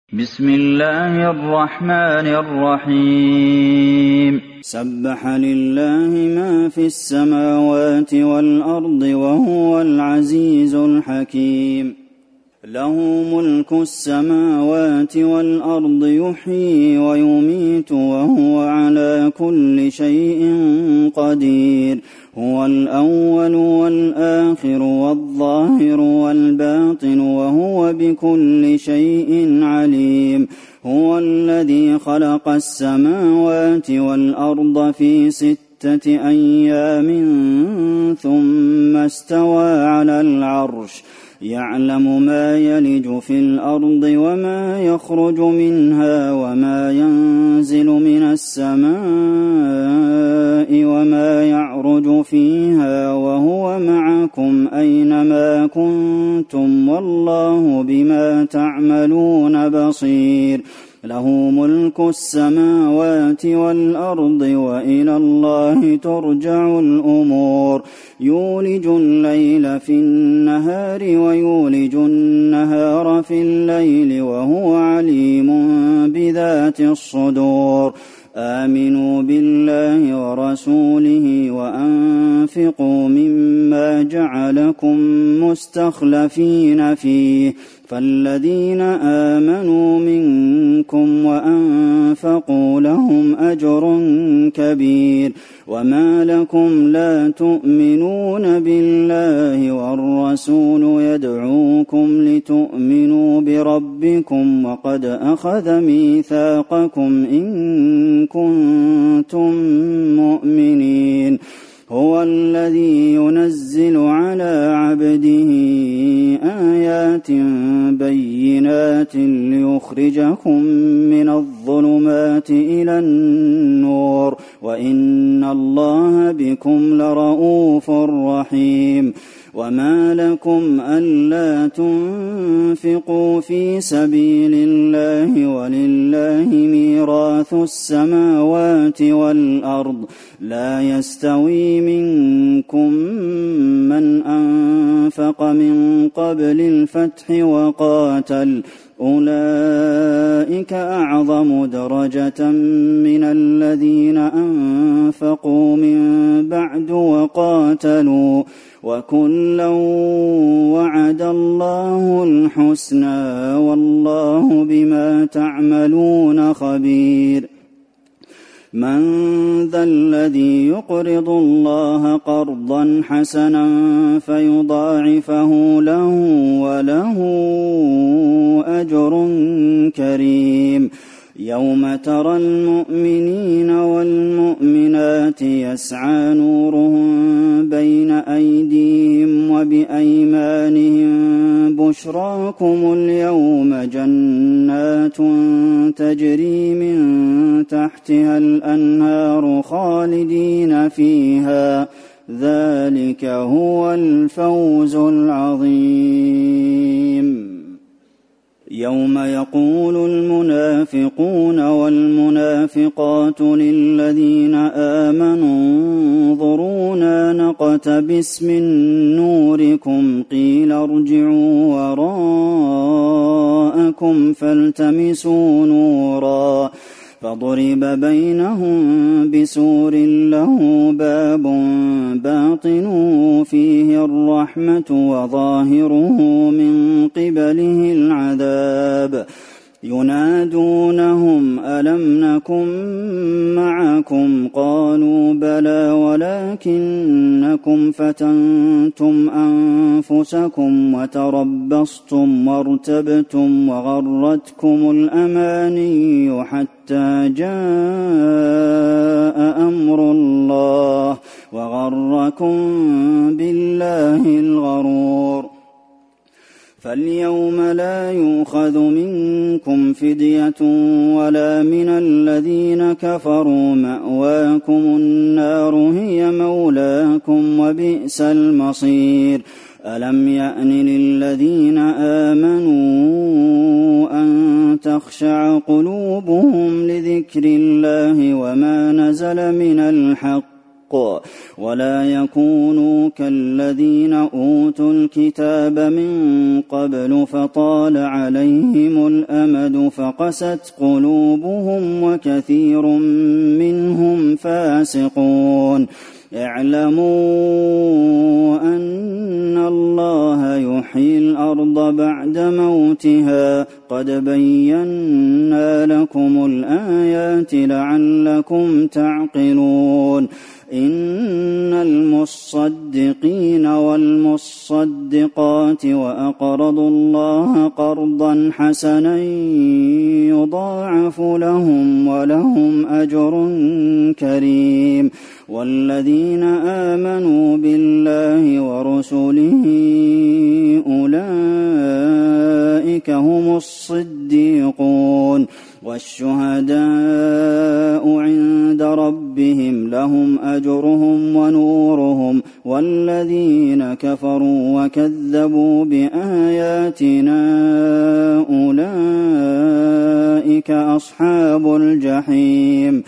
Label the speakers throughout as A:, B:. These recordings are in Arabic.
A: بسم الله الرحمن الرحيم
B: سبح لله ما في السماوات والأرض وهو العزيز الحكيم له ملك السماوات والأرض يحيي ويميت وهو على كل شيء قدير هو الأول والآخر والظاهر والباطن وهو بكل شيء عليم هو الذي خلق السماوات والأرض في 6 أيام ثم استوى على العرش يعلم ما يلج في الأرض وما يخرج منها وما ينزل من السماء وما يعرج فيها وهو معكم أينما كنتم والله بما تعملون بصير له ملك السماوات والأرض وإلى الله ترجع الأمور يولج الليل في النهار ويولج النهار في الليل وهو عليم بذات الصدور آمنوا بالله ورسوله وأنفقوا مما جعلكم مستخلفين فيه فالذين آمنوا منكم وأنفقوا لهم أجر كبير وما لكم لا تؤمنون بالله والرسول يدعوكم لتؤمنوا بربكم وقد أخذ ميثاقكم إن كنتم مؤمنين هو الذي ينزل على عبده آيات بينات ليخرجكم من الظلمات إلى النور وإن الله بكم لرءوف رحيم وما لكم ألا تنفقوا في سبيل الله ولله ميراث السماوات والأرض لا يستوي منكم من أنفق من قبل الفتح وقاتل أولئك أعظم درجة من الذين أنفقوا من بعد وقاتلوا وكلا وعد الله الحسنى والله بما تعملون خبير من ذا الذي يقرض الله قرضا حسنا فيضاعفه له وله أجر كريم يوم ترى المؤمنين والمؤمنات يسعى نورهم بين أيديهم وبأيمانهم بشراكم اليوم جنات تجري من تحتها الأنهار خالدين فيها ذلك هو الفوز العظيم يوم يقول المنافقون والمنافقات للذين آمنوا انظرونا نقتبس من نوركم قيل ارجعوا وراءكم فالتمسوا نورا فضرب بينهم بسور له باب باطنه فيه الرحمة وظاهره من قبله العذاب ينادونهم ألم نكن معكم قالوا بلى ولكنكم فتنتم أنفسكم وتربصتم وارتبتم وغرتكم الأماني حتى جاء أمر الله وغركم بالله الغرور فاليوم لا يؤخذ منكم فدية ولا من الذين كفروا مأواكم النار هي مولاكم وبئس المصير ألم يأن للذين آمنوا أن تخشع قلوبهم لذكر الله وما نزل من الحق ولا يكونوا كالذين أوتوا الكتاب من قبل فطال عليهم الأمد فقست قلوبهم وكثير منهم فاسقون اعلموا أن الله يحيي الأرض بعد موتها قد بينا لكم الآيات لعلكم تعقلون إن المصدقين والمصدقات وأقرضوا الله قرضا حسنا يضاعف لهم ولهم أجر كريم والذين آمنوا بالله ورسله أولئك هم الصديقون والشهداء عند ربهم لهم أجرهم ونورهم والذين كفروا وكذبوا بآياتنا أولئك أصحاب الجحيم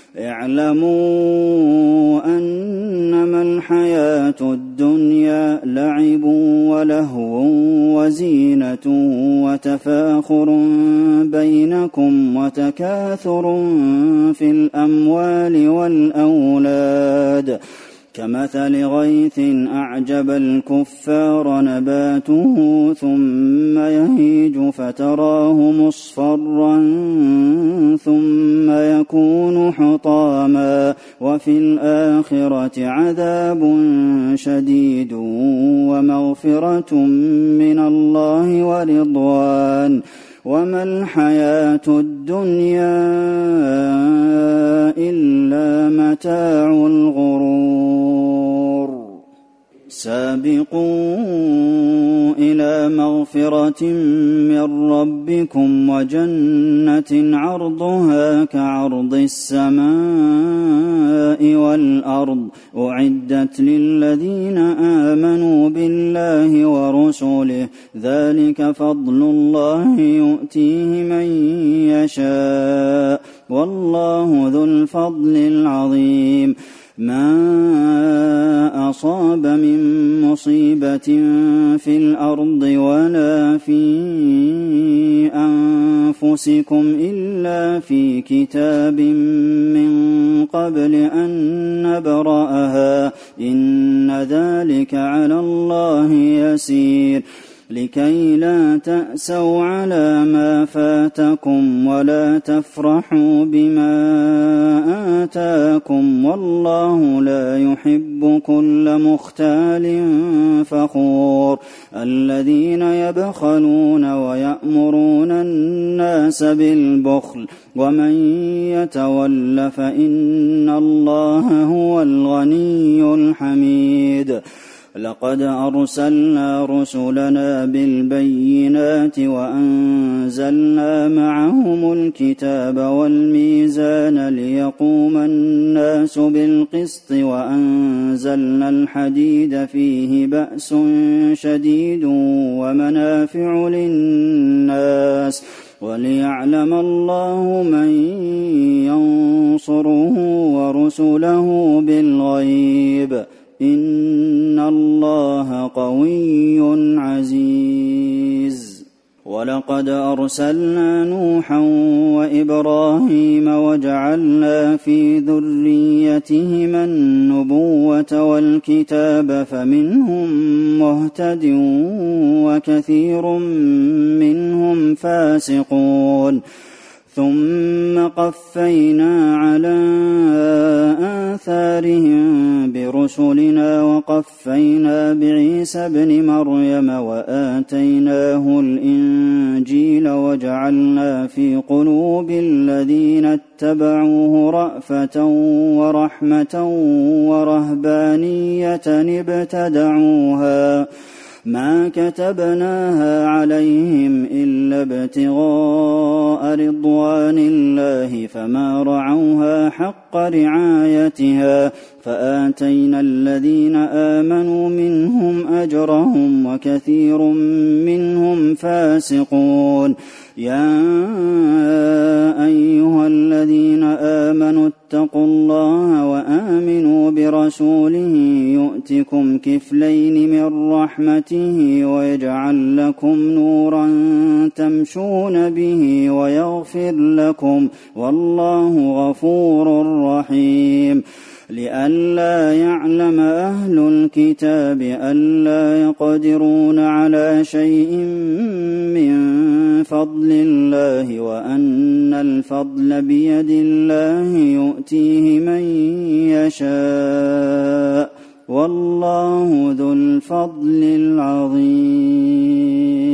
B: اعلموا أنما الحياة الدنيا لعب ولهو وزينة وتفاخر بينكم وتكاثر في الأموال والأولاد كمثل غيث أعجب الكفار نباته ثم يهيج فتراه مصفرا ثم يكون حطاما وفي الآخرة عذاب شديد ومغفرة من الله ورضوان وما الحياة الدنيا إلا متاع الغرور سابقوا إلى مغفرة من ربكم وجنة عرضها كعرض السماء والأرض أعدت للذين آمنوا بالله ورسله ذلك فضل الله يؤتيه من يشاء والله ذو الفضل العظيم ما أصاب من مصيبة في الأرض ولا في أنفسكم إلا في كتاب من قبل أن نبرأها إن ذلك على الله يسير لكي لا تأسوا على ما فاتكم ولا تفرحوا بما آتاكم والله لا يحب كل مختال فخور الذين يبخلون ويأمرون الناس بالبخل ومن يتول فإن الله هو الغني الحميد لقد أرسلنا رسلنا بالبينات وأنزلنا معهم الكتاب والميزان ليقوم الناس بالقسط وأنزلنا الحديد فيه بأس شديد ومنافع للناس وليعلم الله من ينصره ورسله بالغيب إن الله قوي عزيز ولقد أرسلنا نوحا وإبراهيم وجعلنا في ذريتهما النبوة والكتاب فمنهم مهتد وكثير منهم فاسقون ثم قفينا على آثارهم برسلنا وقفينا بعيسى ابن مريم وآتيناه الإنجيل وجعلنا في قلوب الذين اتبعوه رأفة ورحمة ورهبانية ابتدعوها ما كتبناها عليهم إلا ابتغاء رضوان الله فما رعوها حق رعايتها فآتينا الذين آمنوا منهم أجرهم وكثير منهم فاسقون يا أيها الذين آمنوا اتقوا الله وآمنوا برسوله يؤتكم كفلين من رحمته ويجعل لكم نورا تمشون به ويغفر لكم والله غفور رحيم لئلا يعلم أهل الكتاب ألا يقدرون على شيء من فضل الله وأن الفضل بيد الله يؤتيه من يشاء والله ذو الفضل العظيم